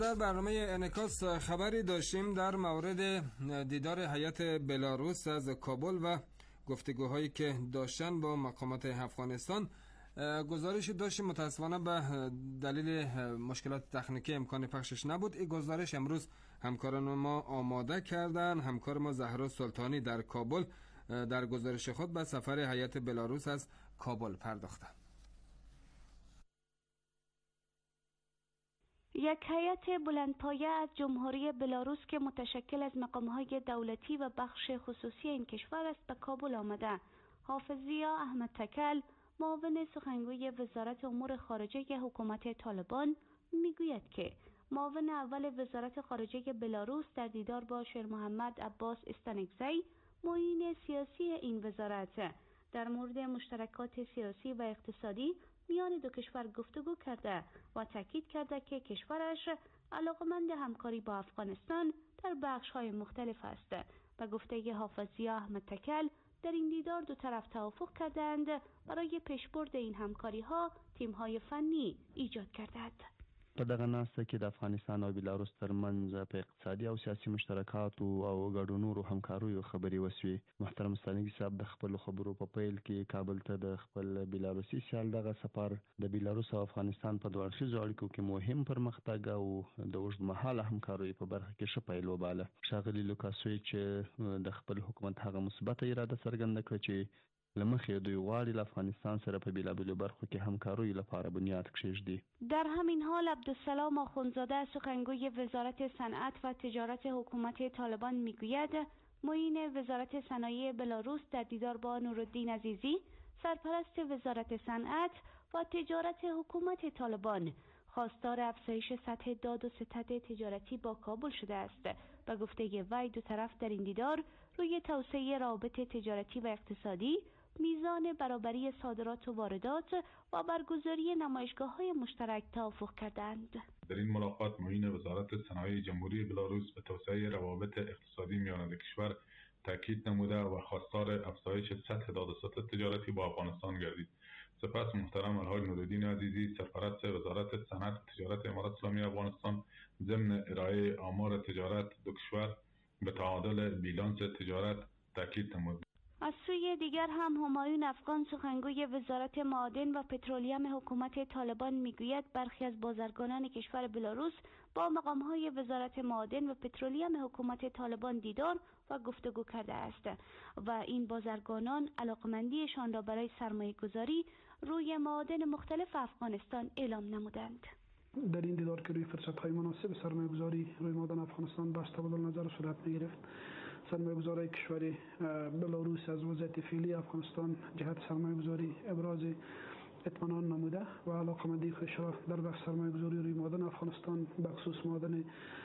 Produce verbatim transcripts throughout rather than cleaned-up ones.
در برنامه انعکاس خبری داشتیم در مورد دیدار هیئت بلاروس از کابل و گفتگوهایی که داشتن با مقامات افغانستان. گزارشی داشتیم، متاسفانه به دلیل مشکلات تکنیکی امکان پخشش نبود. این گزارش امروز همکاران ما آماده کردن. همکار ما زهرا سلطانی در کابل در گزارش خود به سفر هیئت بلاروس از کابل پرداخته. یک هیئت بلندپایه از جمهوری بلاروس که متشکل از مقام‌های دولتی و بخش خصوصی این کشور است به کابل آمده. حافظ ضیا احمد تکل، معاون سخنگوی وزارت امور خارجه حکومت طالبان، میگوید که معاون اول وزارت خارجه بلاروس در دیدار با شیر محمد عباس استانکزی، معین سیاسی این وزارت، در مورد مشترکات سیاسی و اقتصادی میان دو کشور گفتگو کرده و تاکید کرده که کشورش علاقمند همکاری با افغانستان در بخش‌های مختلف است. به گفته حافظ ضیا احمد تکل، در این دیدار دو طرف توافق کردند برای پیشبرد این همکاری‌ها تیم‌های فنی ایجاد کردند. په دغه ناسته کې د افغانستان او بلاروس ترمنځ په اقتصادي او سیاسي مشترکاتو او ګډو نورو همکاریو خبرې وشوې. محترم ستانکزي صاحب د خپل خبرو په پیل کې کابل ته د خپل بلاروسي سیال دغه سفر د بلاروس او افغانستان په دوه اړخیزو اړیکو کې مهم پرمختګ او د اوږدمهاله همکاریو په برخه کې ښه پیل وباله. ښاغلي لوکاسویچ د خپل حکومت هغه مثبته اراده څرګنده کړه چې لمخې دوی غواړي له افغانستان سره په بیلابیلو برخو کې همکاریو لپاره بنیاد کښیږدي. در همین حال عبدالسلام آخوندزاده سخنگوی وزارت صنعت و تجارت حکومت طالبان میگوید معین وزارت صنایع بلاروس در دیدار با نورالدین عزیزی سرپرست وزارت صنعت و تجارت حکومت طالبان خواستار افزایش سطح داد و ستد تجارتی با کابل شده است. به گفته وی دو طرف در این دیدار روی توسعه روابط تجارتی و اقتصادی، میزان برابری صادرات و واردات و برگزاری نمایشگاه‌های مشترک توافق کردند. در این ملاقات معین وزارت صنایع جمهوری بلاروس به توسعه روابط اقتصادی میان دو کشور تاکید نموده و خواستار افزایش سطح داد و ستد تجارتی با افغانستان گردید. سپس محترم الحاج نورالدین عزیزی سرپرست وزارت صنعت و تجارت امارات اسلامی افغانستان ضمن ارائه آمار تجارت دو کشور به تعادل بیلانس تجارت تاکید نمود. از سوی دیگر هم همایون افغان سخنگوی وزارت معادن و پترولیوم حکومت طالبان میگوید برخی از بازرگانان کشور بلاروس با مقام‌های وزارت معادن و پترولیوم حکومت طالبان دیدار و گفتگو کرده است و این بازرگانان علاقمندیشان را برای سرمایه‌گذاری روی معادن مختلف افغانستان اعلام نمودند. در این دیدار که روی فرصت‌های مناسب سرمایه‌گذاری روی معادن افغانستان بحث تبادل نظر صورت می‌گرفت. سرمایه‌گذارای کشور بلاروس از وضعیت فعلی افغانستان جهت سرمایه‌گذاری ابراز اطمینان نموده و علاقمندی خودش را در بخش سرمایه‌گذاری روی معادن افغانستان به خصوص معادن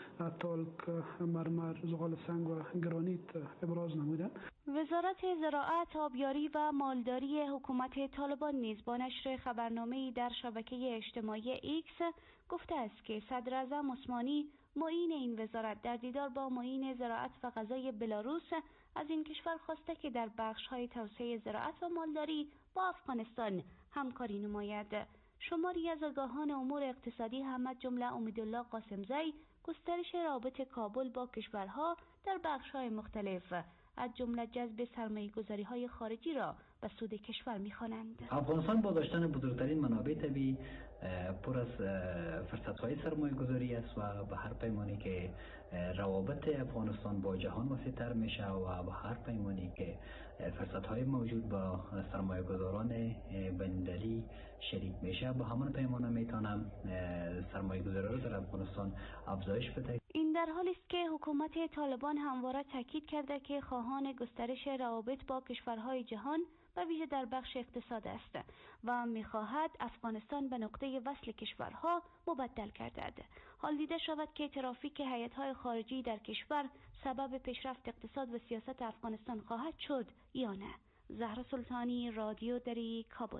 تالک، مرمر، زغال سنگ و گرانیت ابراز نمودند. وزارت زراعت، آبیاری و مالداری حکومت طالبان نیز با نشر خبرنامه‌ای در شبکه اجتماعی ایکس گفته است که صدر اعظم عثمانی معین این وزارت در دیدار با معین زراعت و غذای بلاروس از این کشور خواسته که در بخش‌های توسعه زراعت و مالداری با افغانستان همکاری نماید. شماری از آگاهان امور اقتصادی هم از جمله امیدالله قاسمزی گسترش روابط کابل با کشورها در بخش‌های مختلف از جمله جذب سرمایه‌گذاری‌های خارجی را به سود کشور می‌خوانند. افغانستان با داشتن بزرگترین منابع طبیعی پر از فرصت‌های سرمایه‌گذاری است و به هر پیمانی که روابط افغانستان با جهان وسیع‌تر میشه و به هر پیمانی که فرصت‌های موجود با سرمایه‌گذاران بین‌المللی شریک میشه، با همان پیمانه میتونم سرمایه‌گذاری را در افغانستان افزایش بده. این در حالی است که حکومت طالبان همواره تاکید کرده که خواهان گسترش روابط با کشورهای جهان و ویژه در بخش اقتصاد است و می‌خواهد افغانستان به نقطه وصل کشورها مبدل گردد. حال دیده شود که ترافیک هیئت‌های خارجی در کشور سبب پیشرفت اقتصاد و سیاست افغانستان خواهد شد یا نه. زهرا سلطانی، رادیو دری، کابل.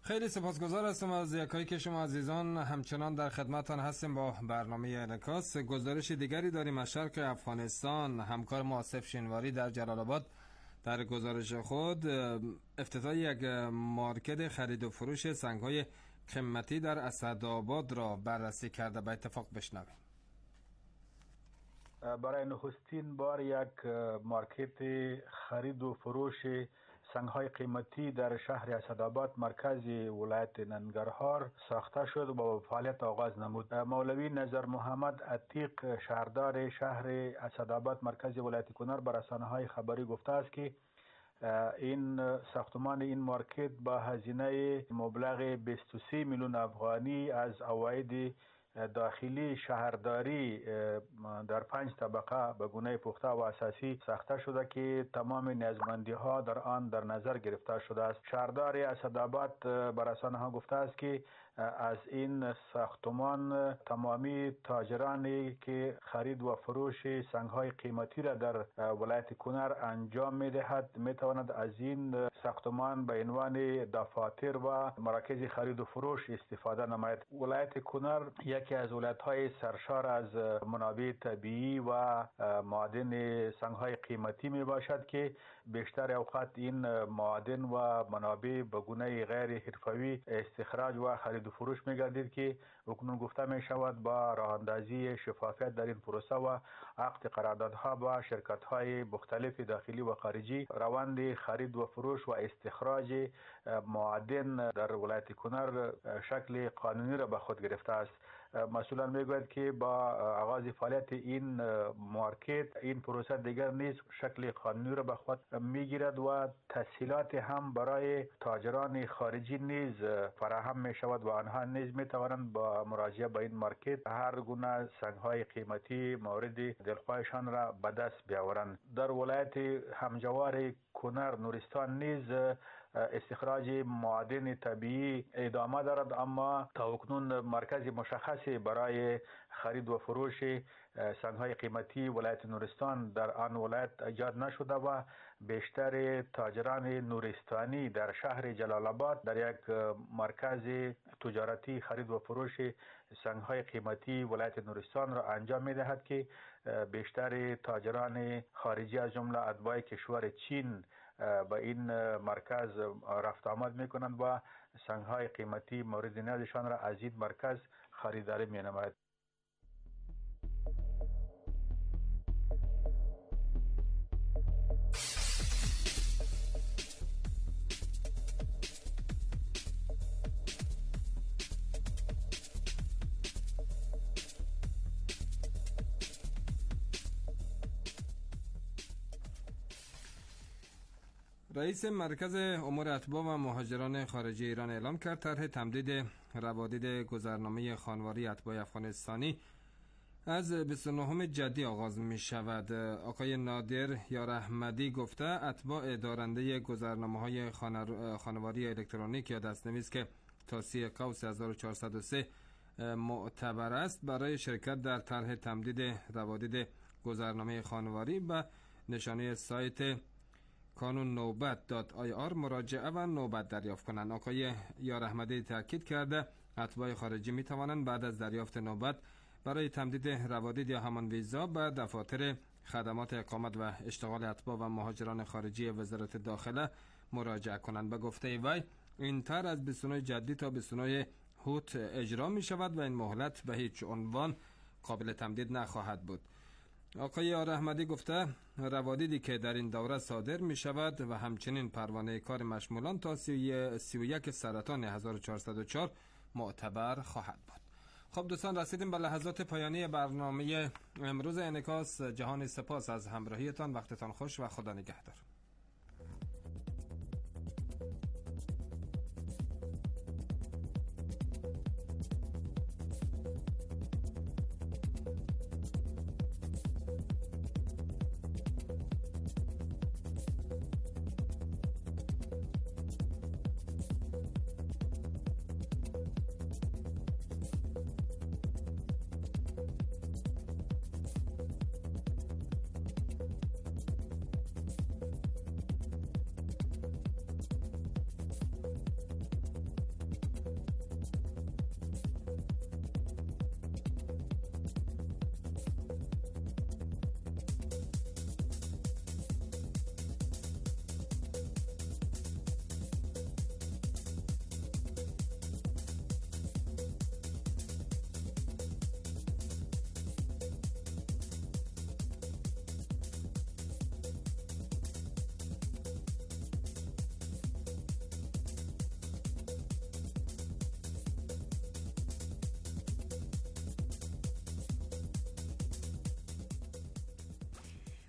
خیلی سپاسگزار هستم از یکایی که شما عزیزان همچنان در خدمتان هستیم با برنامه انعکاس. گزارش دیگری داریم از شرق افغانستان. همکار ما آصف شینواری در جلال آباد در گزارش خود افتتاح یک مارکت خرید و فروش سنگ‌های قیمتی در اسدآباد را بررسی کرده. به اتفاق بشنویم. برای نخستین بار یک مارکت خرید و فروش سنگ‌های قیمتی در شهر اسدآباد مرکز ولایت ننگرهار ساخته شد و با فعالیت آغاز نمود. مولوی نظر محمد عتیق شهردار شهر اسدآباد مرکز ولایت کنر بر رسانه‌های خبری گفته است که این ساختمان این مارکت با هزینه مبلغ بیست و سه میلیون افغانی از عواید داخلی شهرداری در پنج طبقه به گونه پخته و اساسی ساخته شده که تمام نیازمندی ها در آن در نظر گرفته شده است. شهردار اسدآباد به رسانه ها گفته است که از این ساختمان تمامی تاجرانی که خرید و فروش سنگ‌های قیمتی را در ولایت کنر انجام می‌دهد می‌تواند از این ساختمان به عنوان دفاتر و مراکز خرید و فروش استفاده نماید. ولایت کنر یکی از ولایت‌های سرشار از منابع طبیعی و معادن سنگ‌های قیمتی میباشد که بیشتر اوقات این معادن و منابع به گونه غیر حرفه‌ای استخراج و خرید و فروش می‌گردید که اکنون گفته می‌شود با راه‌اندازی شفافیت در این پروسه و عقد قراردادها با شرکت‌های مختلف داخلی و خارجی روند خرید و فروش و استخراج معادن در ولایت کنر شکل قانونی را به خود گرفته است. مسئولان میگوید که با آغاز فعالیت این مارکت این پروسه دیگر نیز شکل قانونی را به خود میگیرد و تسهیلات هم برای تاجران خارجی نیز فراهم می شود و آنها نیز می توانند با مراجعه به این مارکت هر گونه سنگ‌های قیمتی مورد دلخواهشان را به دست بیاورند. در ولایت همجوار کنر نورستان نیز استخراج معادن طبیعی ادامه دارد، اما تا اکنون مرکز مشخصی برای خرید و فروش سنگ‌های قیمتی ولایت نورستان در آن ولایت ایجاد نشده و بیشتر تاجران نورستانی در شهر جلال آباد در یک مرکز تجارتی خرید و فروش سنگ‌های قیمتی ولایت نورستان را انجام می‌دهد که بیشتر تاجران خارجی از جمله اتباع کشور چین به این مرکز رفت آمد می‌کنند و سنگ‌های قیمتی مورد نیازشان را از این مرکز خریداری می‌نماید. رئیس مرکز امور اتباع و مهاجران خارجی ایران اعلام کرد طرح تمدید روادید گذرنامه خانواری اتباع افغانستانی از بیست و نهم جدی آغاز می شود. آقای نادر یار احمدی گفته اتباع دارنده گذرنامه های خانواری الکترونیک یا دستنویس که تاسی قوس هزار و چهارصد و سه معتبر است برای شرکت در طرح تمدید روادید گذرنامه خانواری به نشانه سایت کانون نوبت دات آی آر مراجعه و نوبت دریافت کنند. آقای یار احمدی تاکید کرده اتباع خارجی می توانند بعد از دریافت نوبت برای تمدید روادید یا همان ویزا به دفاتر خدمات اقامت و اشتغال اتباع و مهاجران خارجی وزارت داخله مراجعه کنند. به گفته وی این طرح از بیست و نه جدی تا بیست و نه هوت اجرا می شود و این مهلت به هیچ عنوان قابل تمدید نخواهد بود. آقای یار احمدی گفته روادیدی که در این دوره صادر می شود و همچنین پروانه کار مشمولان تا سی و یک سرطان هزار و چهارصد و چهار معتبر خواهد بود. خب دوستان، رسیدیم به لحظات پایانی برنامه امروز انعکاس. جهان سپاس از همراهیتان، وقتتان خوش و خدا نگهدار.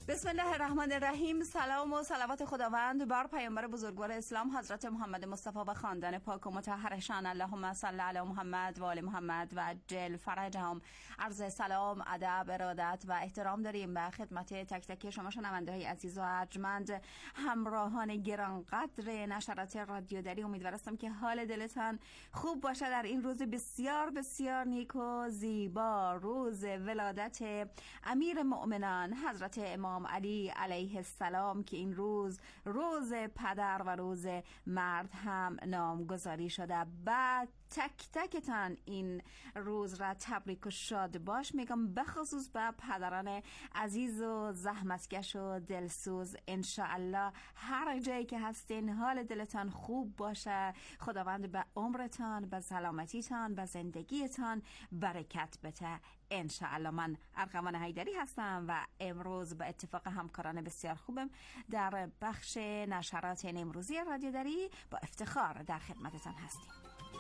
بسم الله الرحمن الرحیم. سلام و صلوات خداوند بر پیامبر بزرگوار اسلام حضرت محمد مصطفی و خاندان پاک و مطهرشان. اللهم صل علی محمد و آل محمد و عجل فرجهم. عرض سلام، ادب، ارادت و احترام داریم به خدمت تک تک شما شنونده های عزیز و ارجمند، همراهان گرانقدر نشرات رادیو دری. امیدوارم که حال دلتان خوب باشه در این روز بسیار بسیار نیک و زیبا، روز ولادت امیر مؤمنان حضرت امام علی علیه السلام، که این روز روز پدر و روز مرد هم نامگذاری شده. بعد تک تکتان این روز را تبریک و شاد باش میگم، بخصوص به پدران عزیز و زحمتکش و دلسوز. انشاءالله هر جایی که هستین حال دلتان خوب باشه، خداوند به عمرتان، به سلامتیتان، به زندگیتان برکت بده انشاءالله. من ارغوان حیدری هستم و امروز به اتفاق همکاران بسیار خوبم در بخش نشرات امروزی رادیو دری با افتخار در خدمتتان هستیم.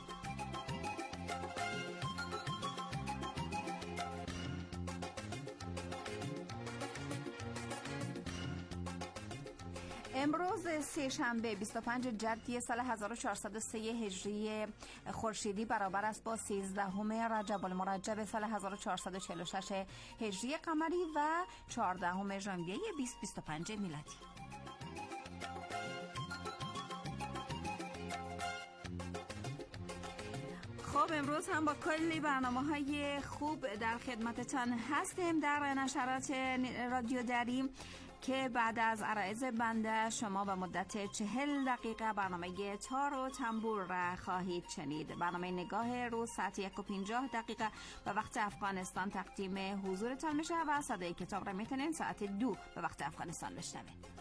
امروز سه شنبه بیست و پنج جدی سال هزار و چهارصد و سه هجری خورشیدی برابر است با سیزدهم رجب المرجب سال هزار و چهارصد و چهل و شش هجری قمری و چهاردهم ژانویه بیست بیست و پنج میلادی. خب امروز هم با کلی برنامه‌های خوب در خدمتتان هستیم در نشرات رادیو دری، که بعد از عرایض بنده شما به مدت چهل دقیقه برنامه تار و تنبور را خواهید شنید. برنامه نگاه روز ساعت یک و پنجاه دقیقه به وقت افغانستان تقدیم حضورتان میشه و صدای کتاب را میتونین ساعت دو به وقت افغانستان بشنوید.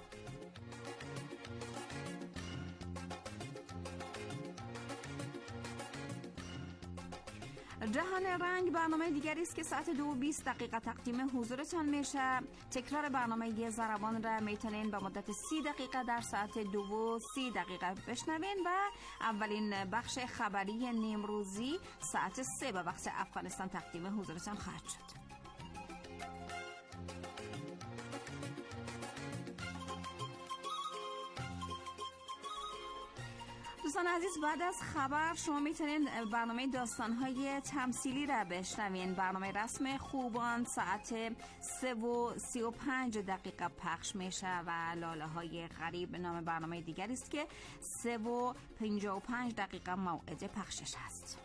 جهان رنگ برنامه دیگری است که ساعت دو و بیست دقیقه تقدیم حضورتان میشه. تکرار برنامه زربان را میتونین به مدت سی دقیقه در ساعت دو و سی دقیقه بشنوین و اولین بخش خبری نیمروزی ساعت سه به وقت افغانستان تقدیم حضورتان خواهد شد. دوستان عزیز، بعد از خبر شما میتونین برنامه داستان‌های تمثیلی را بشنوین. برنامه رسم خوبان ساعت سه و سی و پنج دقیقه پخش میشه و لاله های غریب نام برنامه دیگری است که سه و پنجاه و پنج دقیقه موعد پخشش هست.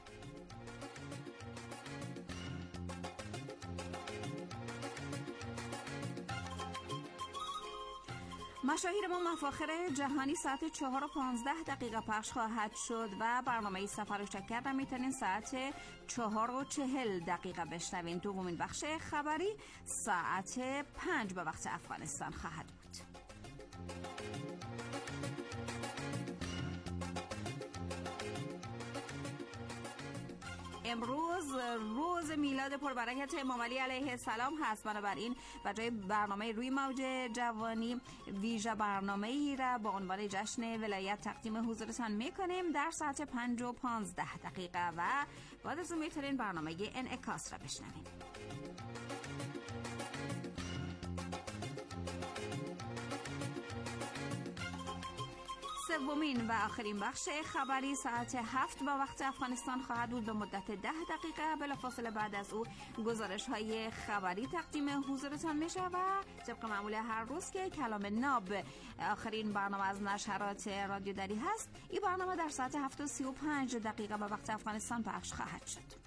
مشاهیر ما مفاخر جهانی ساعت چهار و پانزده دقیقه پخش خواهد شد و برنامه سفر و شکر را میتونین ساعت چهار و چهل دقیقه بشنوین. دومین بخش خبری ساعت پنج به وقت افغانستان خواهد بود. امروز روز میلاد پربرکت امام علی علیه السلام هست. بنابراین بجای برنامه روی موج جوانی ویژه برنامه‌ای را با عنوان جشن ولایت تقدیم حضورتان میکنیم در ساعت پنج و پانزده دقیقه و بعد از اون میتونین برنامه انعکاس را بشنوین. سومین و آخرین بخش خبری ساعت هفت با وقت افغانستان خواهد بود به مدت ده دقیقه. بلافاصله بعد از او گزارش های خبری تقدیم حضورتان میشه و طبق معمول هر روز که کلام ناب آخرین برنامه از نشرات رادیو دری هست، این برنامه در ساعت هفت و سی و پنج دقیقه به وقت افغانستان پخش خواهد شد.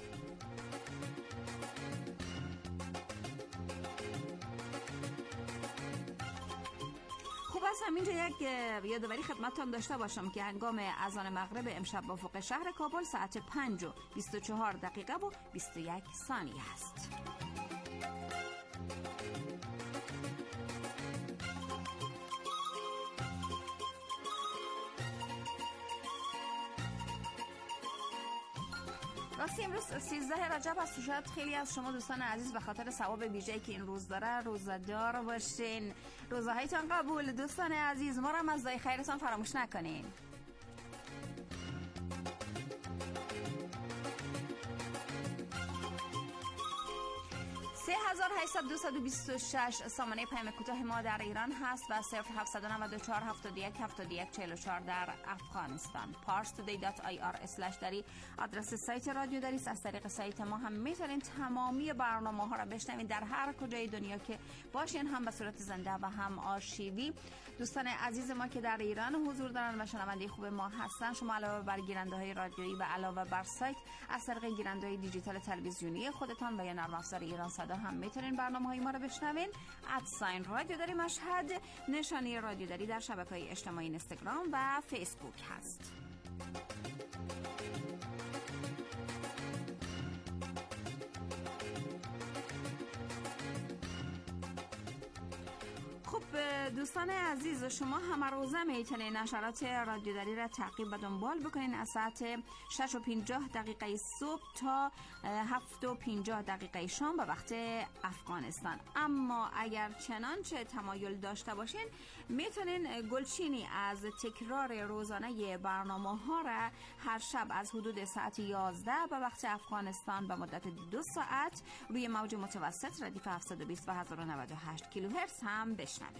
خوب است همینجا یک یادآوری خدمتتان داشته باشم که هنگام اذان مغرب امشب با افق شهر کابل ساعت پنج و بیست و چهار دقیقه و بیست و یک ثانیه است. راستی امروز سیزده رجب است. شاید خیلی از شما دوستان عزیز به خاطر ثواب ویژه‌ای که این روز داره روزه‌دار باشین. روزهایتان قبول دوستان عزیز. ما را هم از دعای خیرتان فراموش نکنین. سه هزار و هشتصد و بیست و شش سامانه پیام کوتاه ما در ایران هست و صفر هفتصد و نود و چهار هفتاد و یک هفتاد و یک چهل و چهار در افغانستان. پارس تودی دات آی آر اسلش دری آدرس سایت رادیو دری است. از طریق سایت ما هم میتونین تمامی برنامه ها را بشنوید در هر کجای دنیا که باشین، هم به صورت زنده و هم آرشیوی. دوستان عزیز ما که در ایران حضور دارن و شنونده خوب ما هستن، شما علاوه بر گیرنده های رادیویی و علاوه بر سایت از طریق گیرنده های دیجیتال تلویزیونی خودتان و یا نرم افزار ایران صدا هم میتونین برنامه های ما رو بشنوین. ادساین رادیو داری مشهد نشانی رادیو داری در شبکه‌های اجتماعی اینستاگرام و فیسبوک هست. خب دوستان عزیز، شما همه روزه میتونین نشرات رادیو دری را تعقیب و دنبال بکنین از ساعت شش و پنجاه دقیقه صبح تا هفت و پنجاه دقیقه شام به وقت افغانستان. اما اگر چنانچه تمایل داشته باشین میتونین گلچینی از تکرار روزانه برنامه ها را هر شب از حدود ساعت یازده به وقت افغانستان به مدت دو ساعت روی موج متوسط ردیف هفتصد و بیست و هزار و نود و هشت کیلوهرتز هم بشنوید.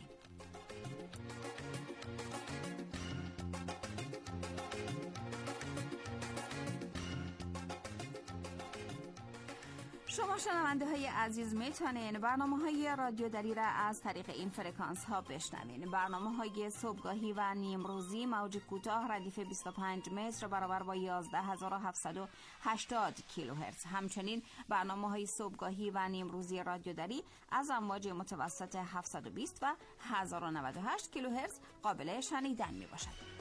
شما شنونده های عزیز میتونین برنامه های رادیو دری را از طریق این فرکانس ها بشنوین. برنامه های صبحگاهی و نیمروزی موج کوتاه ردیف بیست و پنج متر برابر با یازده هزار و هفتصد و هشتاد کیلوهرتز. همچنین برنامه های صبحگاهی و نیمروزی رادیو دری از امواج متوسط هفتصد و بیست و هزار و نود و هشت کیلوهرتز قابل شنیدن می باشد.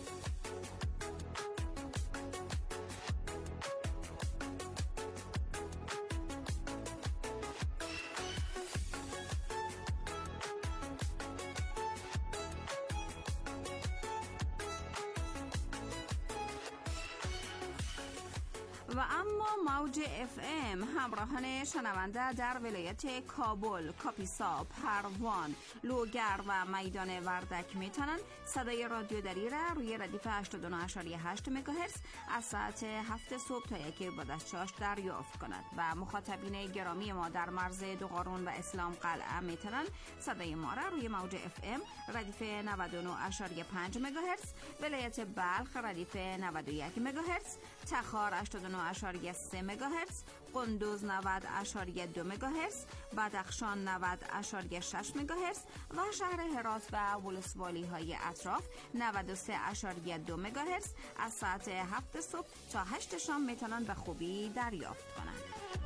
و اما موج اف ام همراهان شنونده در ولایت کابل، کاپیسا، پروان، لوگر و میدان وردک میتونن صدای رادیو دری را روی ردیف هشتاد و نه ممیز هشت مگاهرتز از ساعت هفت صبح تا یک بعد از چاش دریافت کنند و مخاطبین گرامی ما در مرز دوقارون و اسلام قلعه میتونن صدای ما را روی موج اف ام ردیف نود و نه ممیز پنج مگاهرتز، ولایت بلخ ردیف نود و یک مگاهرتز، تخار هشتاد و نه ممیز سه مگاهرتز، قندوز نود ممیز دو مگاهرتز، بدخشان نود ممیز شش مگاهرتز و شهر هرات و ولسوالی های اطراف نود و سه ممیز دو مگاهرتز از ساعت هفت صبح تا هشت شام میتونن به خوبی دریافت کنند.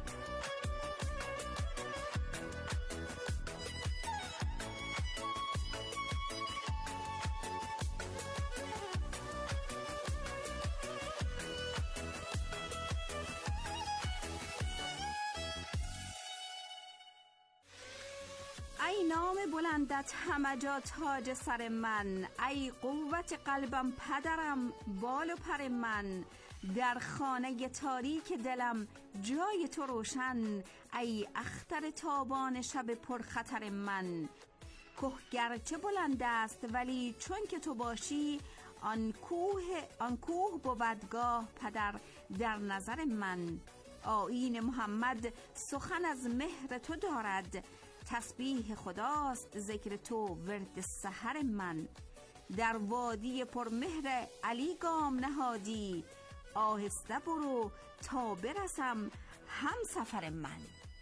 ای نام بلندت همه جا تاج سر من، ای قوت قلبم پدرم بال و پر من، در خانه تاریک دلم جای تو روشن، ای اختر تابان شب پرخطر من. کوه گرچه بلند است ولی چون که تو باشی، آن کوه آن کوه بودگاه پدر در نظر من. آیین محمد سخن از مهر تو دارد، تسبیح خداست ذکر تو ورد سحر من. در وادی پرمهر علی گام نهادی، آهسته برو تا برسم هم سفر من.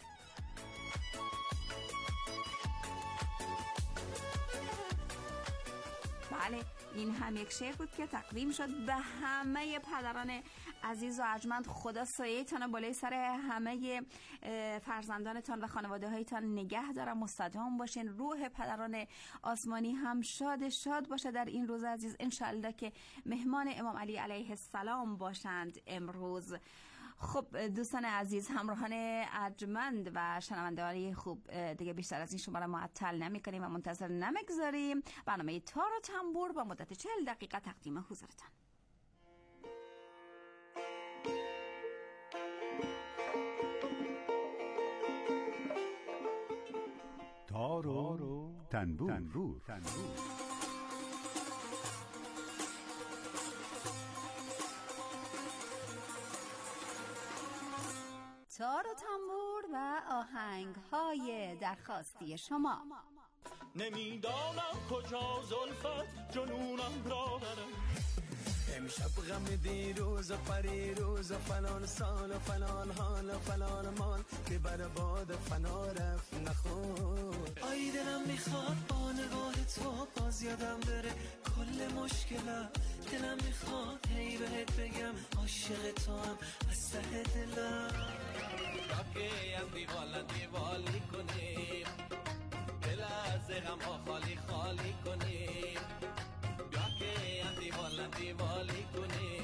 بله، این هم یک شعر بود که تقدیم شد به همه پدران عزیز و ارجمند. خدا سایه‌تان بالای سر همه فرزندانتان و خانواده هایتان نگه داره، مستدام باشین. روح پدران آسمانی هم شاد شاد باشه در این روز عزیز، انشالله که مهمان امام علی علیه السلام باشند امروز. خب دوستان عزیز، همراهان ارجمند و شنوندگان خوب، دیگه بیشتر از این شما را معطل نمی کنیم و منتظر نمیگذاریم. برنامه تار و تنبور با مدت چهل دقیقه تقدیم حضورتان. تار و تنبور, تنبور. تنبور. تار و تنبور و آهنگ های درخواستی شما. نمیدانم کجا زلفت جنونم را برم، امشب غم دیروز و پریروز و فلان سال و فلان حال و فلان مال که بر باد فنا رفت نخور. آی دلم میخواد با نگاه تو باز یادم بره کل مشکلم، دلم میخواد هی بهت بگم عاشق تو هم از ته دلم. راکی هم دیوال دیوالی کنیم، دل از غم ها خالی خالی کنیم، راکی هم دیوال دیوالی کنیم.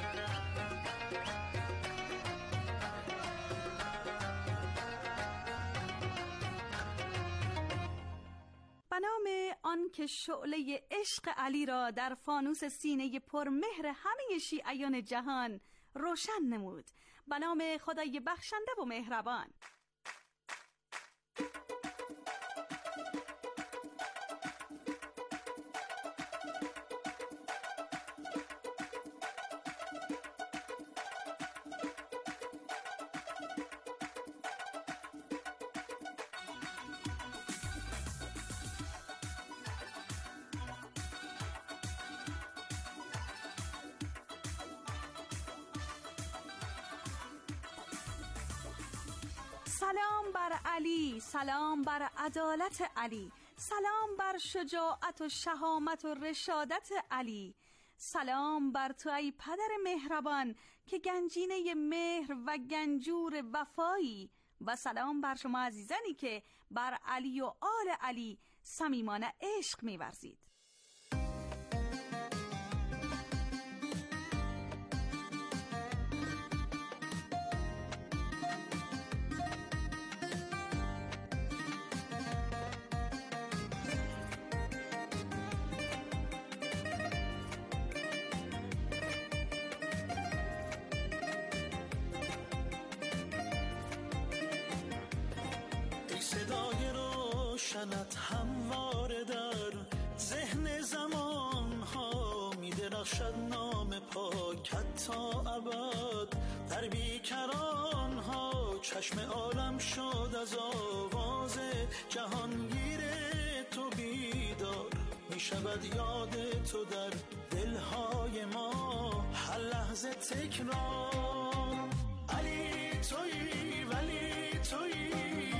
به نام آن که شعله عشق علی را در فانوس سینه پرمهر همه شیعیان جهان روشن نمود. به نام خدای بخشنده و مهربان. سلام بر علی، سلام بر عدالت علی، سلام بر شجاعت و شهامت و رشادت علی. سلام بر تو ای پدر مهربان که گنجینه مهر و گنجور وفایی، و سلام بر شما عزیزانی که بر علی و آل علی صمیمانه عشق می‌ورزید. صدای روشنت همواره در ذهن زمان ها می درخشد، نام پاکت تا ابد در بیکران ها. چشم عالم شد از آواز جهانگیر تو بیدار، می شود یاد تو در دلهای ما هر لحظه تکرار. علی تویی ولی تویی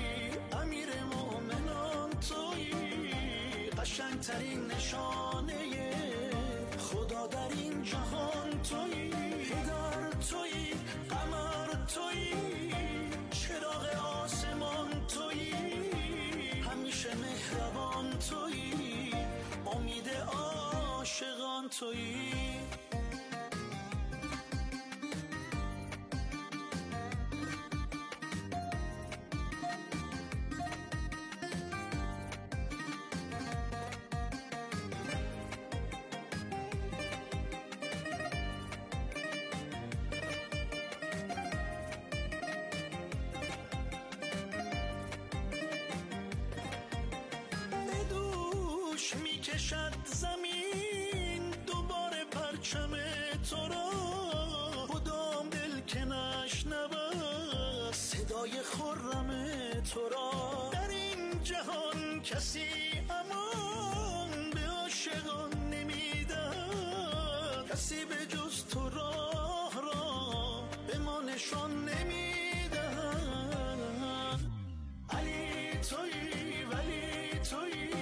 قشنگترین نشانه خدا در این جهان تویی، پدر تویی، قمر تویی، چراغ آسمان تویی، همیشه مهربان تویی، امید عاشقان تویی. میکشد زمین دوباره پرچم تو را، کدام دل که نشنود صدای خرم تو را. در این جهان کسی امان به عاشقان نمیدهد، کسی به جز تو راه را به ما نشان نمیدهد. علی تویی ولی تویی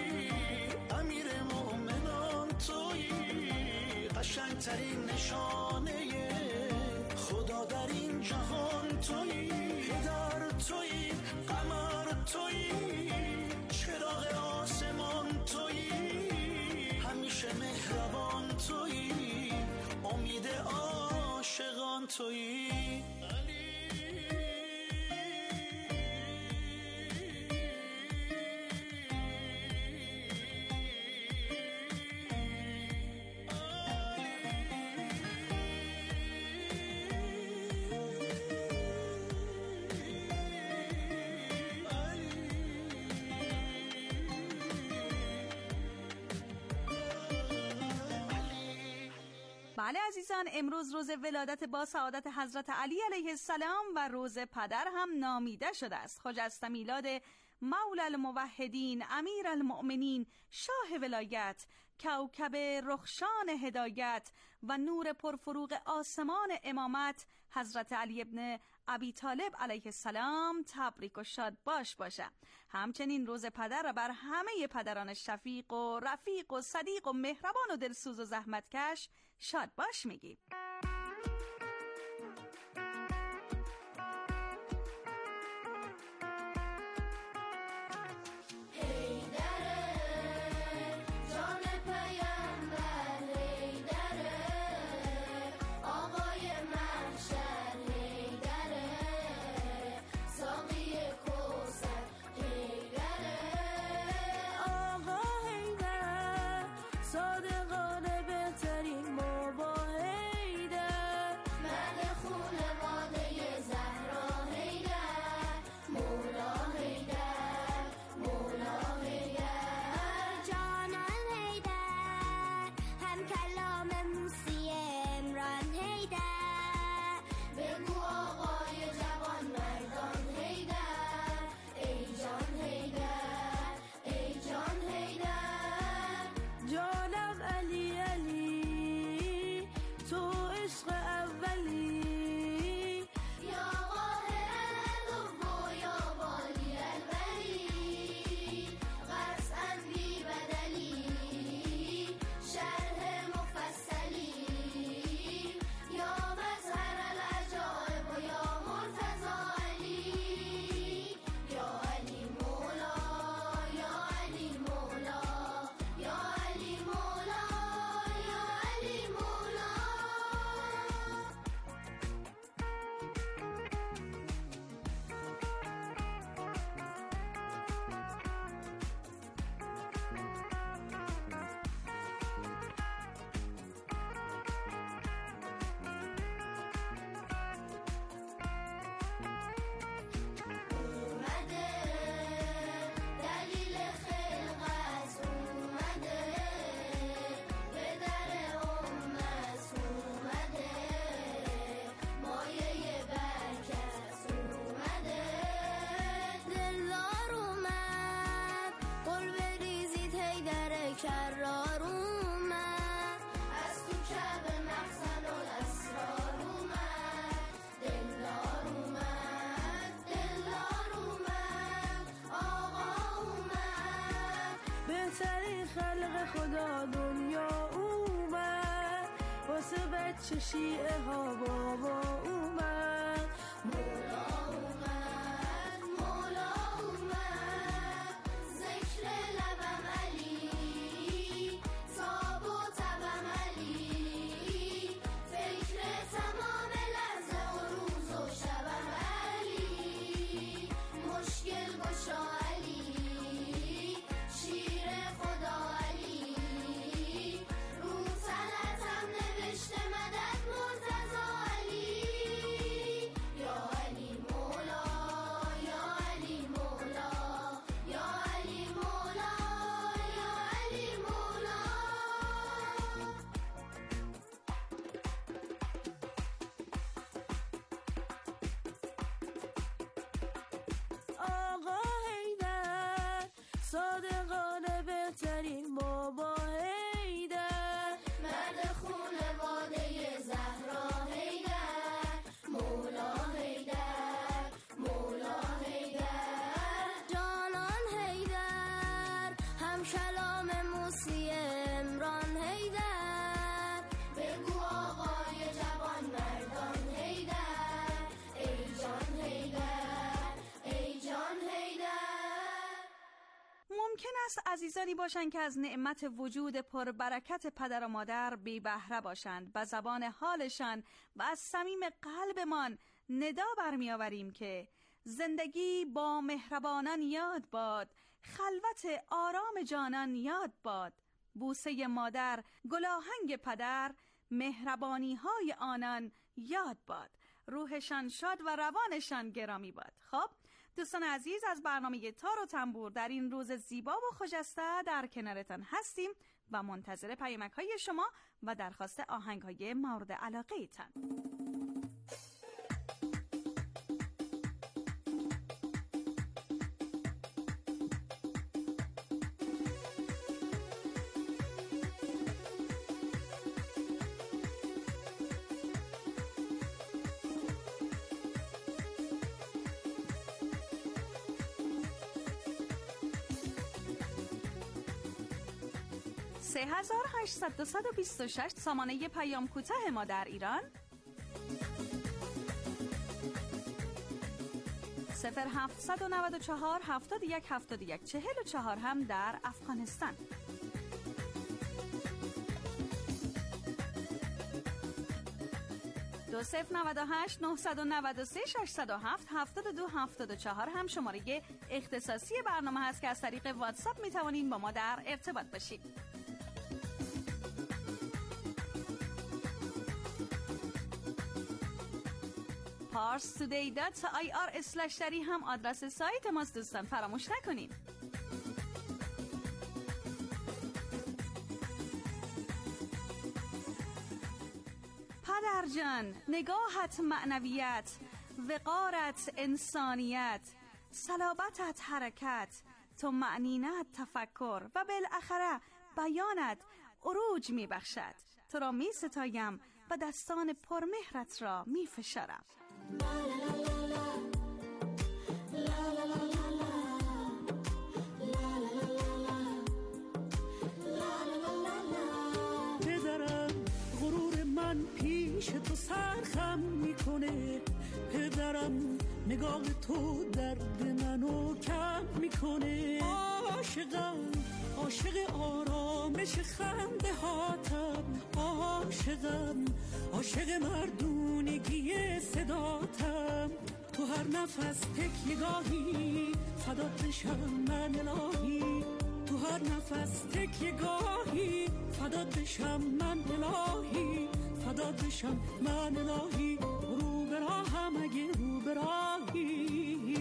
قشنگترین نشانه خدا در این جهان تویی، پدر تویی، قمر تویی، چراغ آسمان تویی، همیشه مهربان تویی، امید عاشقان تویی. بله عزیزان، عزیزان، امروز روز ولادت با سعادت حضرت علی علیه السلام و روز پدر هم نامیده شده است. خجسته میلاد مولا الموحدین، امیر المؤمنین، شاه ولایت، کوکب رخشان هدایت و نور پرفروغ آسمان امامت حضرت علی ابن ابی طالب علیه السلام تبریک و شاد باش باشه. همچنین روز پدر را بر همه پدران شفیق و رفیق و صدیق و مهربان و دلسوز و زحمتکش شاد باش میگیم. شیعه ها بابا اومد، مولا اومد، مولا اومد، ذکر لبم علی، تاب و تبم علی، فکر تمام لحظه و روز و شبم علی، مشکل گشا علی، شیر خدا علی، رو تلتم نوشته مدد مرتضی علی، یا علی مولا، یا علی مولا، یا علی مولا، یا علی مولا. آقا حیدر صادقانه بهترین بابا حیدر، مرد خونواده زهرا حیدر، مولا حیدر، مولا حیدر، جانان حیدر، هم کلام موسی عمران حیدر، بگو آقای جوان مردان حیدر، ای جان حیدر، ای جان حیدر. ممکن است عزیزانی باشند که از نعمت وجود پربرکت پدر و مادر بی بهره باشند. به زبان حالشان و از صمیم قلبمان ندا برمی آوریم که زندگی با مهربانان یاد باد، خلوت آرام جانان یاد باد، بوسه مادر، گلاهنگ پدر، مهربانی های آنان یاد باد، روحشان شاد و روانشان گرامی باد. خب دوستان عزیز، از برنامه تار و تنبور در این روز زیبا و خجسته در کنارتان هستیم و منتظر پیامک های شما و درخواست آهنگ های مورد علاقه ایتان. سه هزار هشتصد و بیست و شش سامانه پیام کوتاه ما در ایران، صفر هفتصد و نود و چهار هفتاد و یک هفتاد و یک چهل و چهار هم در افغانستان. دو صفر نود و هشت نهصد و نود و سه ششصد و هفت هفتاد و دو هفتاد و چهار هم شماره اختصاصی برنامه هست که از طریق واتساپ می توانید با ما در ارتباط باشید. پارس تودی دات آی آر اسلش دری هم آدرس سایت ماست دوستان، فراموش نکنید. پدر جان، نگاهت معنویت، وقارت انسانیت، صلابتت حرکت، تو معنینت تفکر و بالاخره بیانت عروج می بخشد. تو را می ستایم و دستان پرمهرت را می فشارم. پدرم غرور من پیش تو سرخم میکنه، پدرم نگاه تو درد منو کم میکنه. عاشقم عاشق آرامش خنده هاتم، عاشقم عاشق مردونگی صداتم. تو هر نفس تکیه‌گاهی فدات بشم من الهی، تو هر نفس تکیه‌گاهی فدات بشم من الهی، فدات بشم من الهی. رو به راهم اگه رو به راهی.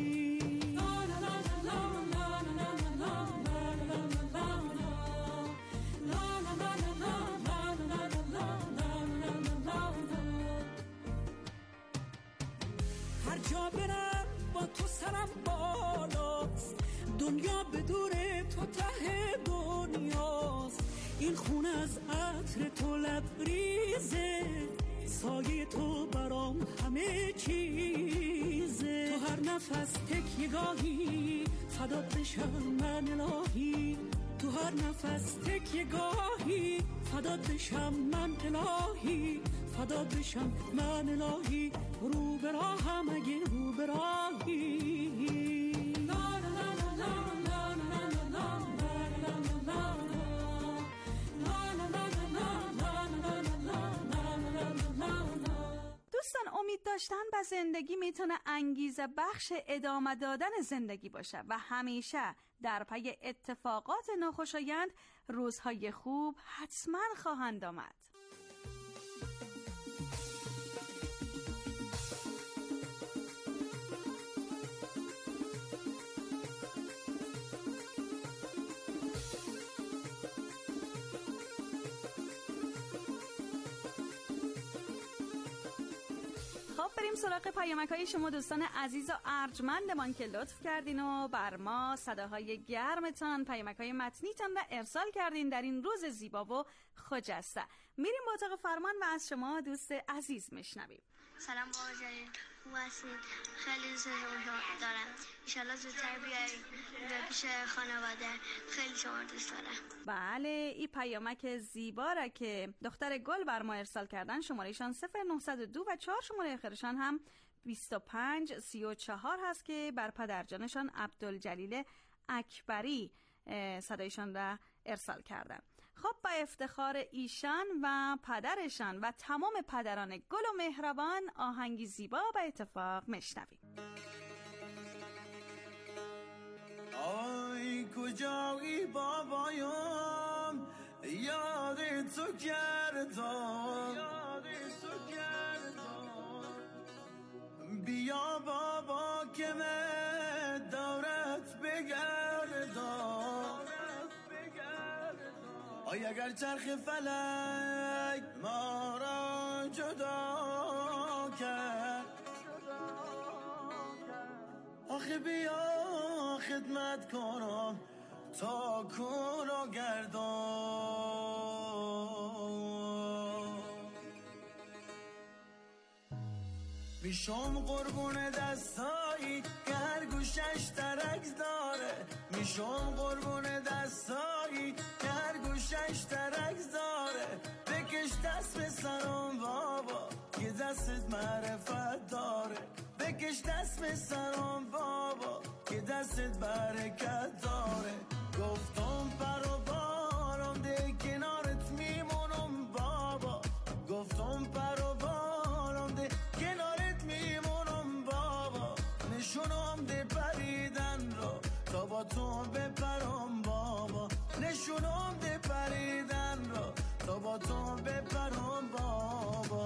جا برم با تو سرم بالاست، دنیا به دور تو ته دنیاست. این خونه از عطر تو لبریزه، سایه تو برام همه چیزه. تو هر نفس تکیه‌گاهی فدات بشم من الهی، تو هر نفس تکیه‌گاهی فدات بشم من الهی، فدات بشم من الهی. رو به راهم اگه رو به راهی. دوستان، امید داشتن به زندگی میتونه انگیزه بخش ادامه دادن زندگی باشه و همیشه در پی اتفاقات ناخوشایند روزهای خوب حتما خواهند آمد. خب بریم سراغ پیامک های شما دوستان عزیز و ارجمندمان که لطف کردین و بر ما صداهای گرمتان، پیامک های متنیتان را ارسال کردین در این روز زیبا و خجسته. میریم با اتاق فرمان و از شما دوست عزیز میشنویم. سلام بابا جلیل، خوب هستید؟ خیلی دوست شما دارم. انشالله زودتر بیایید به پیش خانواده. خیلی شما دوست دارم. بله، این پیامک زیبا را که دختر گل بر ما ارسال کردن، شمارهشان صفر نهصد و دو و چهار، شماره آخرشان هم بیست و پنج سی و چهار هست که بر پدرجانشان عبدالجلیل اکبری صدایشان را ارسال کردن. خب با افتخار ایشان و پدرشان و تمام پدران گل و مهربان آهنگی زیبا به اتفاق میشنویم. آی کجایی بابایم، یاد تو کردم، یاد تو کردم. بیا بابا که من آی اگر چرخ فلک ما را جدا کرد، آخه بیا خدمت کنم تا کن و گردان. میشم قربون دستایی که هر گوشش ترک داره، میشم قربون دستایی که هر گوشش ترک داره. بکش دست به سرم بابا که دستت معرفت داره، بکش دست به سرم بابا که دستت برکت داره. گفتم پر و بالم ده کنارت میمونم بابا، گفتم پر و بالم ده کنارت میمونم بابا. نشونم ده پریدن رو تا با تو بپرم بابا، نشونم ده پریدن رو تا با تو بپرم بابا.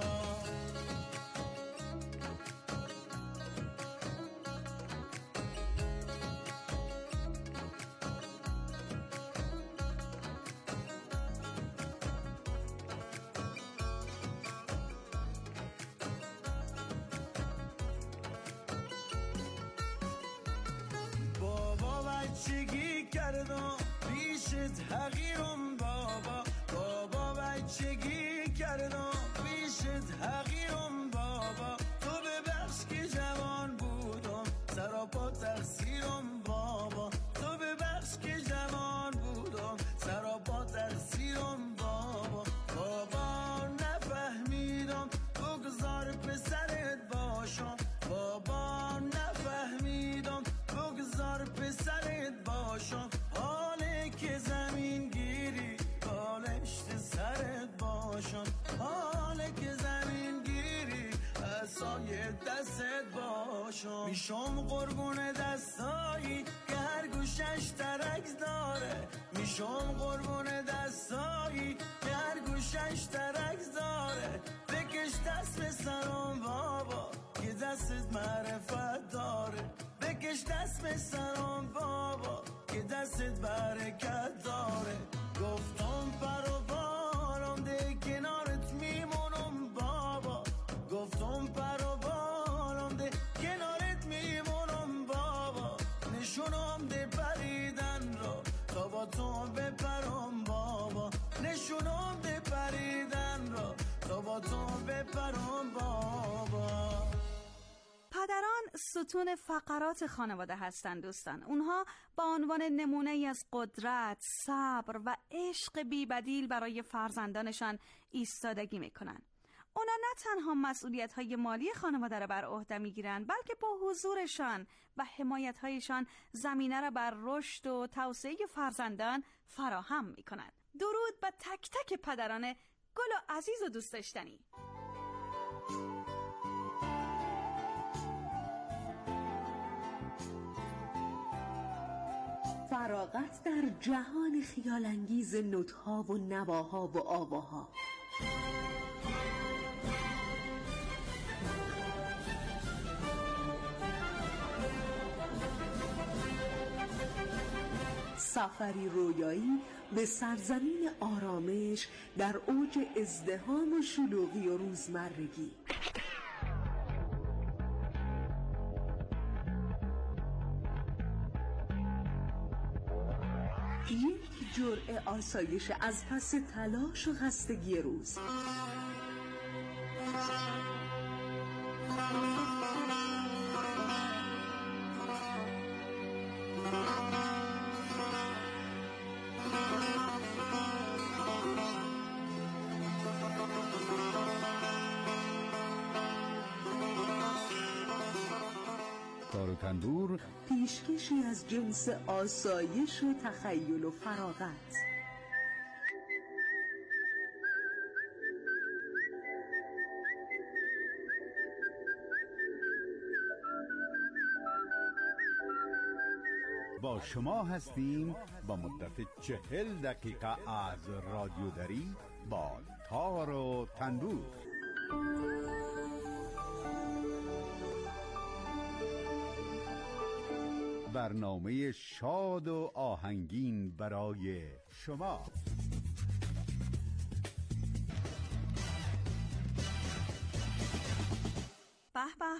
بچگی کردم پیشت حقیرم بابا، بابا بچگی کردم پیشت حقیرم بابا. تو ببخش که جوان بودم سراپا تقصیرم بابا، تو ببخش که جوان بودم سراپا تقصیرم بابا. بابا نفهمیدم بگذار پسرت باشم، بابا نفهمیدم بگذار پسرت باشم. حاله که زمین گیری بالشت سرت باشم، حاله که زمین گیری عصای دستت باشم. میشم قربون دستایی که هر گوشش ترک داره، میشم قربون دستایی که هر گوشش ترک داره. بکش دست به سرم بابا که دستت معرفت داره، بکش دست به سرم بابا که دستت برکت داره. گفتم پر و بالم ده کنارت میمونم بابا، گفتم پر و بالم ده کنارت میمونم بابا. نشونم ده پریدن رو تا با تو بپرم بابا، نشونم ده پریدن رو تا با تو بپرم بابا. پدران ستون فقرات خانواده هستند دوستان. اونها با عنوان نمونه ای از قدرت، صبر و عشق بی‌بدیل برای فرزندانشان ایستادگی میکنن. اونا نه تنها مسئولیت‌های مالی خانواده را بر عهده میگیرن، بلکه با حضورشان و حمایت‌هایشان زمینه را بر رشد و توسعه فرزندان فراهم میکنن. درود به تک تک پدران گل و عزیز و دوست داشتنی. فراغت در جهان خیالانگیز نوت‌ها و نواها و آواها. سفری رویایی به سرزمین آرامش در اوج ازدحام و شلوغی و روزمرگی. یک جرعه آسایش از پس تلاش و خستگی روز. تار و تندور پیشکشی از جنس آسایش و تخیل و فراغت. با شما هستیم با مدت چهل دقیقه از رادیو دری با تار و تندور. برنامه شاد و آهنگین برای شما.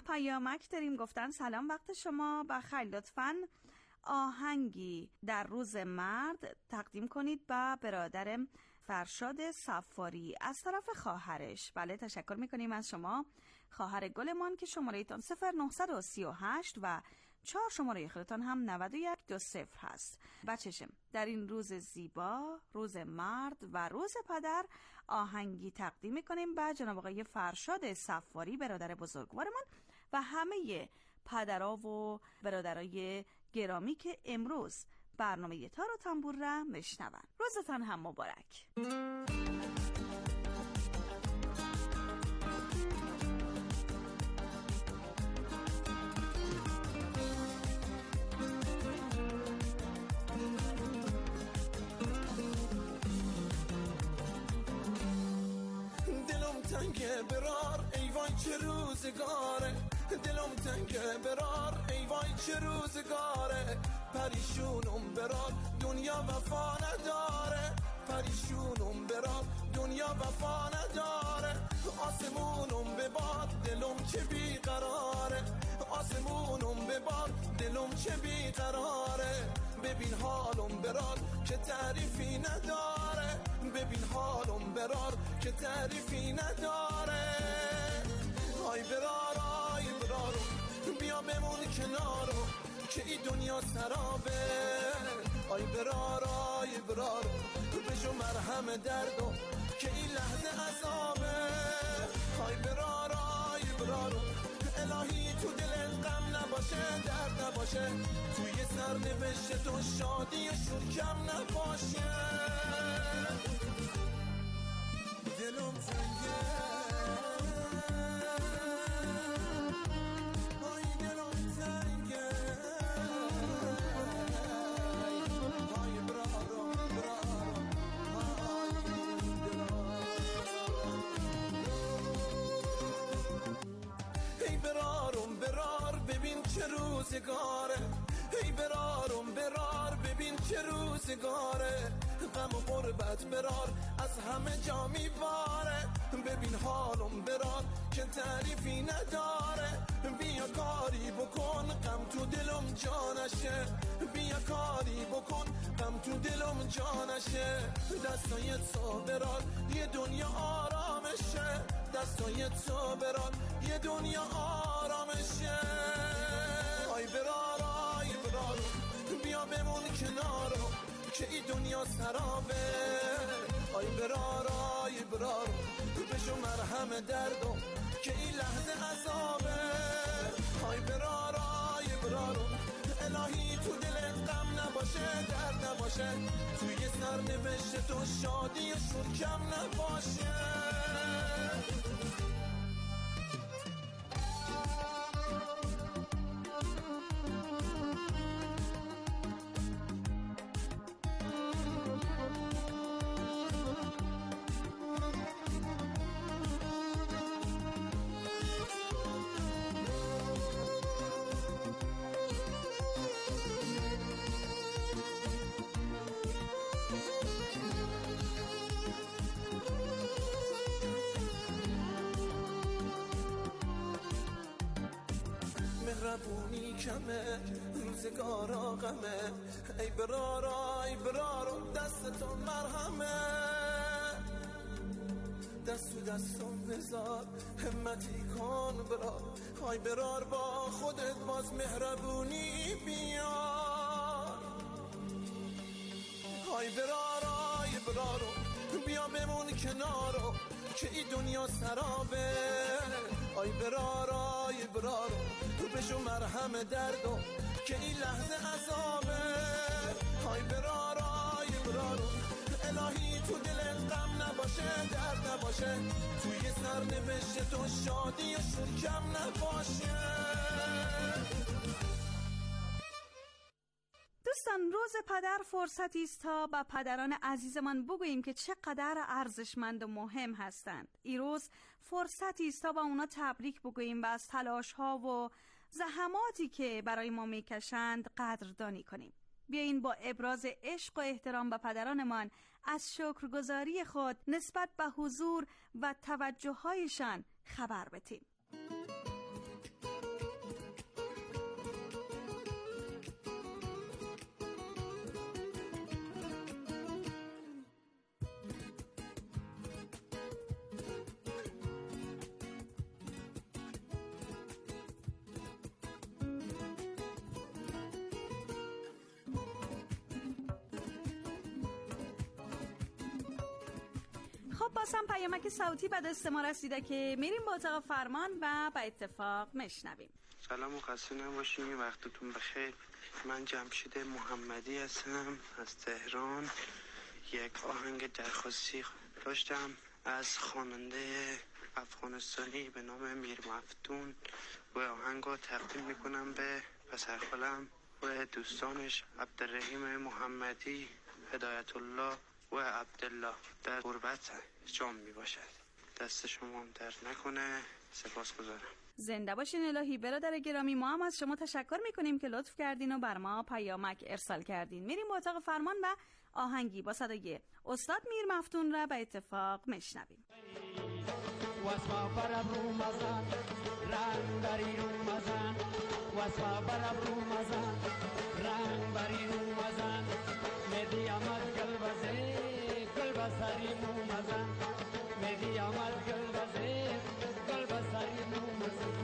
پیامک داریم گفتن سلام وقت شما بخیر، لطفاً آهنگی در روز مرد تقدیم کنید به برادرم فرشاد صفاری از طرف خواهرش. بله تشکر میکنیم از شما خواهر گلمان که شماره تان صفر نه سه هشت و چهار شماره خودتان هم نود و یک دو صفر هست. بچشم در این روز زیبا، روز مرد و روز پدر، آهنگی تقدیم میکنیم به جناب آقای فرشاد صفاری برادر بزرگوارمان و همه پدرها و برادرای گرامی که امروز برنامه تار و تنبور را مشنون. روزتان هم مبارک. دلم تنگه برار ای وای چه روزگاره، دلم تنگه برار ای وای چه روزگاره، پریشونم برار دنیا وفا نداره، پریشونم برار دنیا وفا نداره، آسمونم ببار دلم چه بیقراره، آسمونم ببار دلم چه بیقراره، ببین حالم برار که تعریفی نداره، ببین حالم برار که تعریفی نداره، آی برار آی برارو بیا بمون کنارو که ای دنیا سرابه، آی برار آی برارو بشو مرهم دردو که ای لحظه عذابه، آی برار آی برارو الهی تو دل غم نباشه درد نباشه، توی سر نوشته تو شادی شور کم نباشه، دلم تنگه روزگاره، ای برارم برار ببین چه روزگاره، غم و غربت برار از همه جا میباره، ببین حالم برار که تعریفی نداره، بیا کاری بکن غم تو دلم جانشه، بیا کاری بکن غم تو دلم جانشه، دستای تو برار یه دنیا آرامشه، دستای تو برار یه دنیا آرامشه، آی برار آی برار بیا بمون کنارو که ای دنیا سرابه، آی برار آی برار بشو مرهم دردو که ای لحظه عذابه، آی برار آی برار الهی تو دل غم نباشه درد نباشه، توی سر نوشته تو شادی شور کم نباشه. مهربونی کمه روزگارا غمه، ای برارا ای برارو دست تو مرهمه، دست تو دستم بذار همتی کن برار، ای برار با خودت باز مهربونی بیار، ای برار ای برارو بیا بمون کنارو که ای دنیا سرابه، ای برار ای برارو بشو مرهم دردو که این لحظه عذابه، ای برار ای برارو الهی تو دل غم نباشه درد نباشه، توی سر نوشته تو شادی شور کم نباشه. دوستان روز پدر فرصتی است تا با پدران عزیزمان بگوییم که چقدر ارزشمند و مهم هستند. این روز فرصتی است تا با اونا تبریک بگوییم و از تلاش‌ها و زحماتی که برای ما میکشند قدردانی کنیم. بیایین با ابراز عشق و احترام به پدرانمان از شکرگزاری خود نسبت به حضور و توجه‌هایشان خبر بدیم. باز هم پیامک صوتی به دست ما رسیده که میریم با اتاق فرمان و به اتفاق میشنویم. سلام و خسته نباشین، وقتتون بخیر. من جمشید محمدی هستم از تهران. یک آهنگ درخواستی داشتم از خواننده افغانستانی به نام میر مفتون و آهنگ رو تقدیم میکنم به پسرخالم و دوستانش عبدالرحیم محمدی، هدایت الله و عبدالله. در غربت جام می باشد. دست شما هم درد نکنه. سپاسگزارم. زنده باشین الهی. برادر گرامی، ما هم از شما تشکر میکنیم که لطف کردین و بر ما پیامک ارسال کردین. میریم با اتاق فرمان و آهنگی با صدای استاد میر مفتون را به اتفاق میشنویم. واسما براب رو مزن رنگ بری رو مزن، واسما براب رو مزن رنگ بری رو مزن، مدی آمد گلبزه گلبزاری رو مزن، مدی آمد گلبزه گلبزاری رو مزن.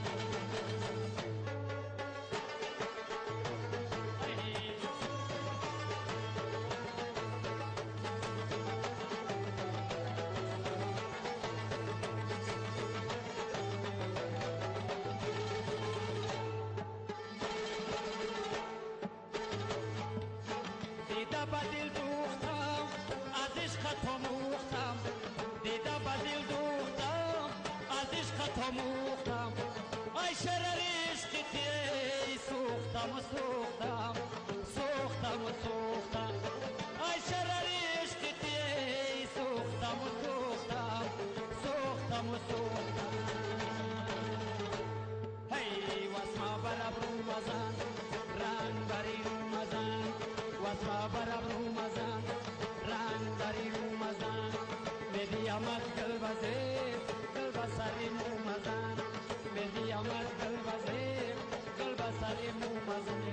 بدل دوختم از عشق تو موختم، دیده بدل دوختم از عشق تو موختم، ای شرر عشق تی سوختم و سوختم سوختم و سوختم، ای شرر عشق تی سوختم و سوختم سوختم و سوختم. هی واسما براب رو مزن رنگ بری رو مزن، واسما براب رو مزن رنگ بری رو مزن، مدی آمد گلبزه گلبزاری رو مزن، مدی آمد گلبزه گلبزاری رو مزن.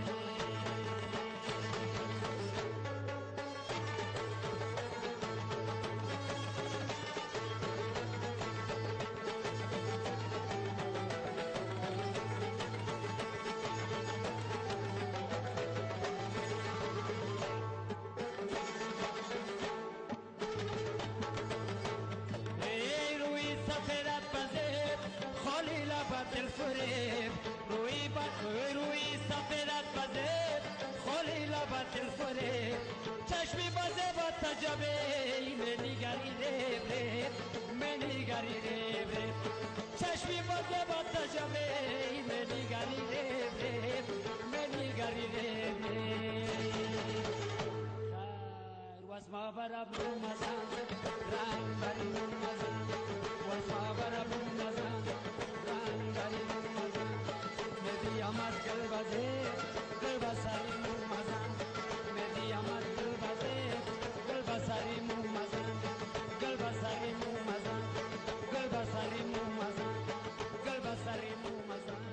الفريب روي بقى روي سفرت بزه خالی لبت الفريب چشمی بزه با تجابه منی گری ریب ریب منی گری ریب ریب چشمی بزه با تجابه منی گری ریب ریب منی گری ریب ریب. خیر واسما براب رو مزن رنگ بری رو مزن، واسما براب رو مزن رنگ بری رو مزن، مدی آمد گلبزه گلبزاری رو مزن، مدی آمد گلبزه گلبزاری رو مزن، گلبزاری رو مزن، گلبزاری رو مزن، گلبزاری رو مزن.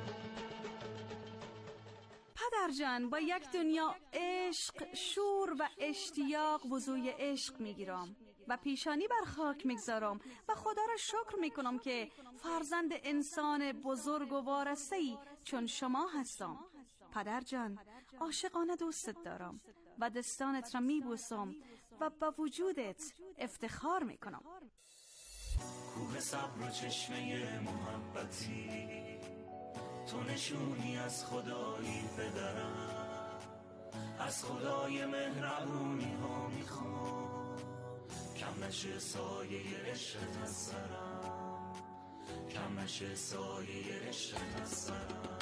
پدر جان، با یک دنیا عشق، شور و اشتیاق وضوی عشق میگیرم و پیشانی بر خاک میگذارم و خدا را شکر میکنم که فرزند انسان بزرگ و وارثه‌ای چون شما هستم. پدر جان، عاشقانه دوستت دارم و دستانت را میبوسم و با وجودت افتخار میکنم. کوه صبر و چشمه محبتی، تو نشونی از خدایی پدرم، از خدای مهربونی ها میخوام کم نشه سایه عشقت از سرم، کم نشه سایه عشقت از سرم.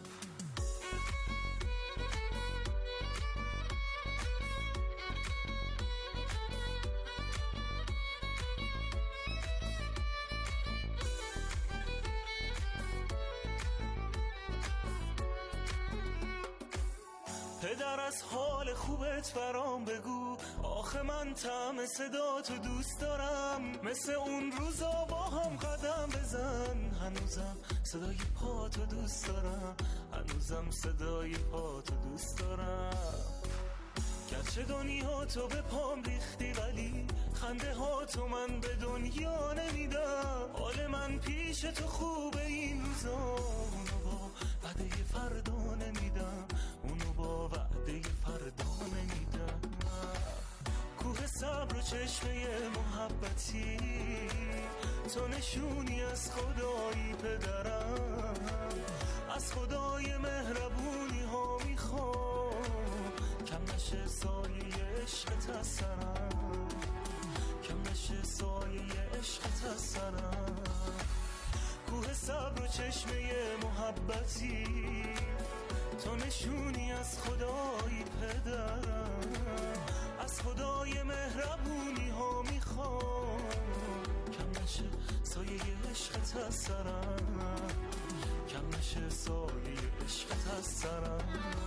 پدر از حال خوبت برام بگو، آخه من طعم صداتو دوست دارم، مثل اون روزا با هم قدم بزن، هنوزم صدای پاتو دوست دارم، هنوزم صدای پاتو دوست دارم. گرچه دنیا تو به پام ریختی ولی خنده ها تو من به دنیا نمیدم، حال من پیش تو خوبه این روزا، اونو با وعده فردا نمیدم، اونو با وعده فردا نمیدم. کوه صبر و چشمه محبتی، تو نشونی از خدایی پدرم، از خدای مهربونی ها میخوام کم نشه سایه عشقت از سرم، کم نشه سایه عشقت از سرم. کوه صبر و چشمه محبتی، تو نشونی از خدای پدرم، از خدای مهربونی ها میخوام کم نشه سایه عشقت از سرم، کم نشه سایه عشقت از سرم.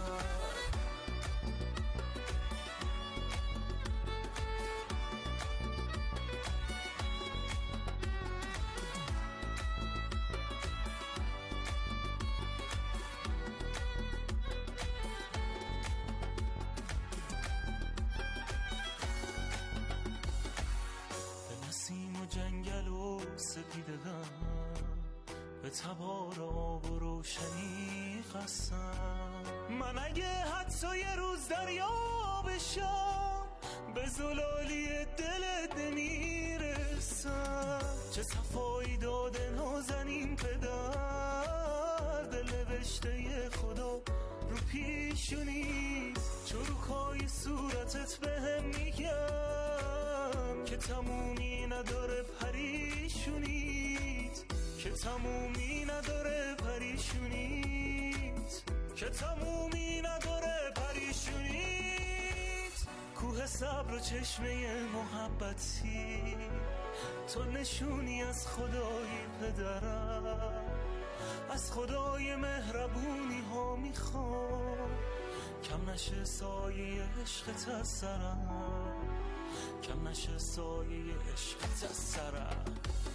جنگل و سپیدگم به تبار آب و روشنی قسم، من اگه حتی یه روز دریا بشم به زلالی دلت نمیرسم. چه صفایی داده نازنین پدر، دل نوشته خدا رو پیشونی، چروکای صورتت بهم میگم که تمومی نداره پریشونیت، که تمومی نداره پریشونیت، که تمومی نداره پریشونیت. کوه صبر و چشمه محبتی، تو نشونی از خدای پدرم، از خدای مهربونی ها میخوام کم نشه سایه عشقت از سرم، کم نشه سایه عشقت از سرم.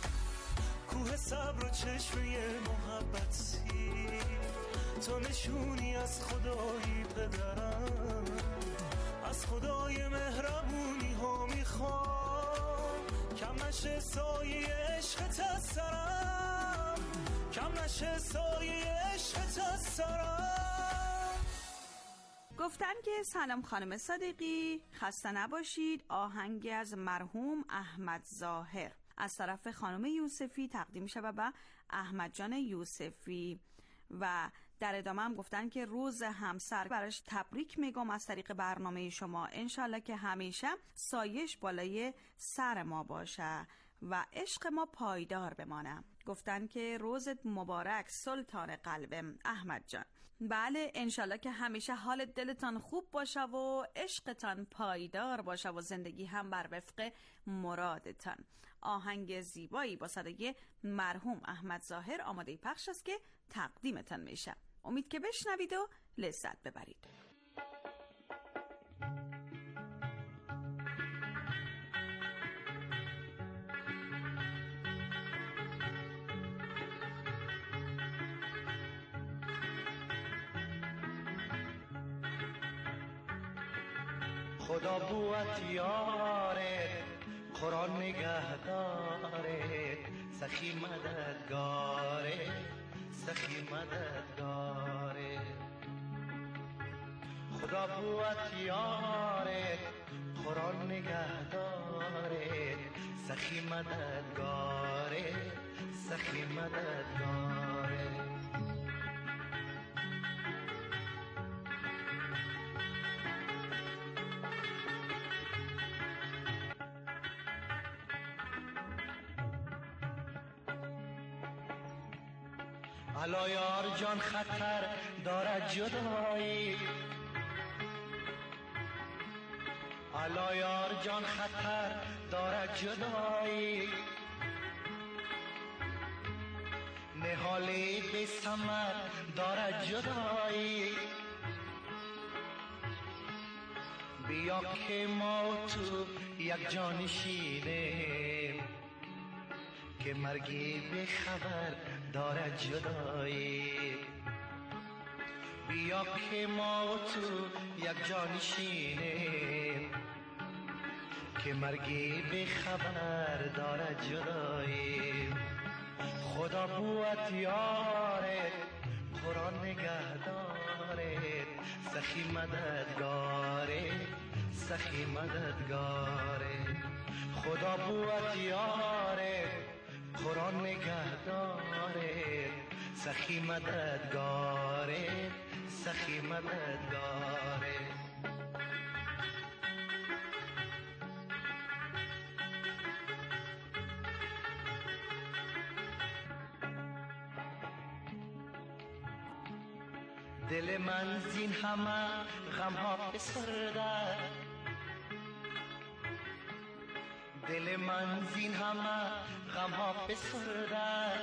کوه صبر و چشمه محبتی، تو نشونی از خدای پدرم، از خدای مهربونی ها میخوام کم نشه سایه عشقت از سرم، کم نشه سایه عشقت از سرم. گفتن که سلام خانم صادقی، خسته نباشید. آهنگی از مرحوم احمد ظاهر از طرف خانم یوسفی تقدیم شود به احمد جان یوسفی و در ادامه هم گفتن که روز همسر براش تبریک میگم از طریق برنامه شما، انشالله که همیشه سایش بالای سر ما باشه و عشق ما پایدار بمانه. گفتن که روزت مبارک سلطان قلبم احمد جان. بله انشالله که همیشه حال دلتان خوب باشه و عشقتان پایدار باشه و زندگی هم بر وفق مرادتان. آهنگ زیبایی با صدای مرحوم احمد ظاهر آماده پخش است که تقدیمتان میشه. امید که بشنوید و لذت ببرید. خدا بوت یاره، قرآن نگهداره، سخی مددگاره، سخی مددگاره. خدا بوت یاره، قرآن نگهداره، سخی مددگاره، سخی مددگاره. الا یار جان خطر دارد جدایی، الا یار جان خطر دارد جدایی، نهالی بی ثمر دارد جدایی. بیا که ما تو یک جانشینیم، که مرگی به خبر دارد جدایی. بیا که ما تو یک جانشینیم، که مرگی به خبر دارد جدایی. خدا بوت یاره، قرآن نگهداره، سخی مددگاره، سخی مددگاره خدا بوت یاره قرآن نگهداره سخی مددگاره سخی مددگاره دل من زین همه غم ها بسرده دل من زین همه غم ها بسرده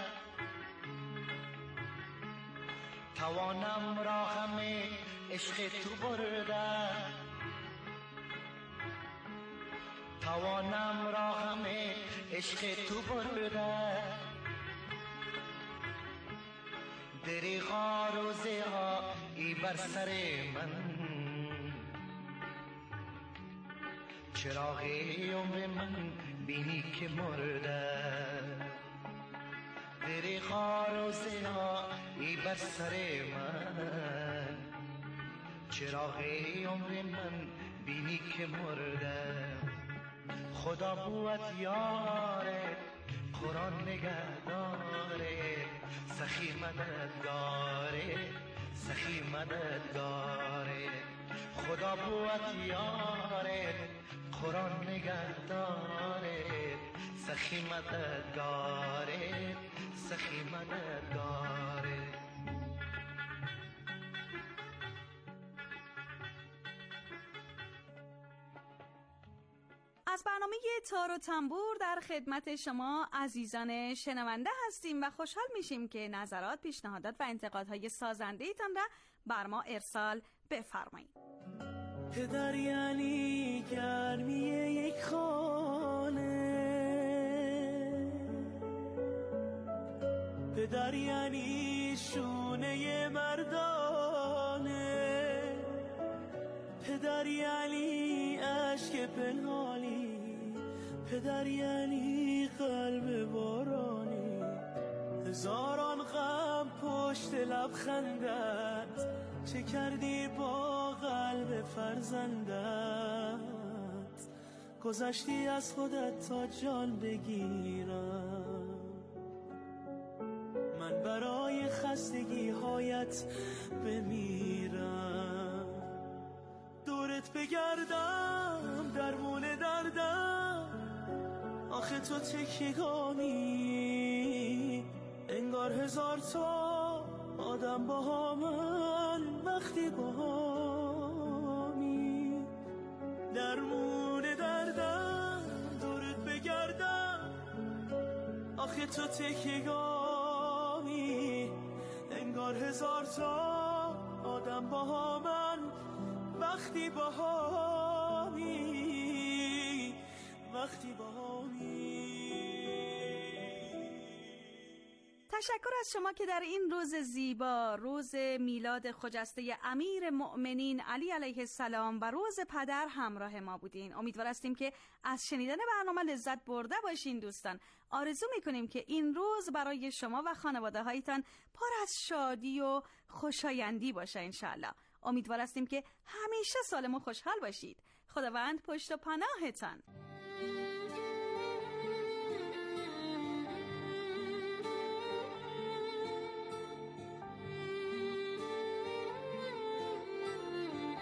توانم را غم عشق تو برده توانم را غم عشق تو برده دریغا روزه ها ای بر سر من چراغ عمر من بینی که مرده دریغا روزه ها ای بر سر من چراغ عمر من بینی که مرده خدا بوت یاره قرآن نگهداره سخی مددگاره سخی مددگاره خدا بوت یاره قرآن نگهداره سخی مددگاره سخی مددگاره از برنامه تار و تنبور در خدمت شما عزیزان شنونده هستیم و خوشحال میشیم که نظرات، پیشنهادات و انتقادهای سازنده ایتان را بر ما ارسال بفرمایید. پدر یعنی گرمی یک خانه، پدر یعنی شونه مردانه، پدر یعنی عشق پنهانی، پدر یعنی قلب بارانی، هزاران غم پشت لبخندت، چه کردی با قلب فرزندت، گذشتی از خودت تا جان بگیرم، من برای خستگی هایت بمیرم، دورت بگردم درمون دردم، آخه تو تکیگانی، انگار هزار تا آدم با من وقتی با همی، درمون دردم دورت بگردم، آخه تو تکیگانی، انگار هزار تا آدم با من وقتی با همی، وقتی با همی. تشکر از شما که در این روز زیبا، روز میلاد خجسته امیر مؤمنین علی علیه السلام و روز پدر همراه ما بودین. امیدوار هستیم که از شنیدن برنامه لذت برده باشین دوستان. آرزو میکنیم که این روز برای شما و خانواده هایتان پر از شادی و خوشایندی باشه انشالله. امیدوار هستیم که همیشه سالم و خوشحال باشید. خداوند پشت و پناهتان.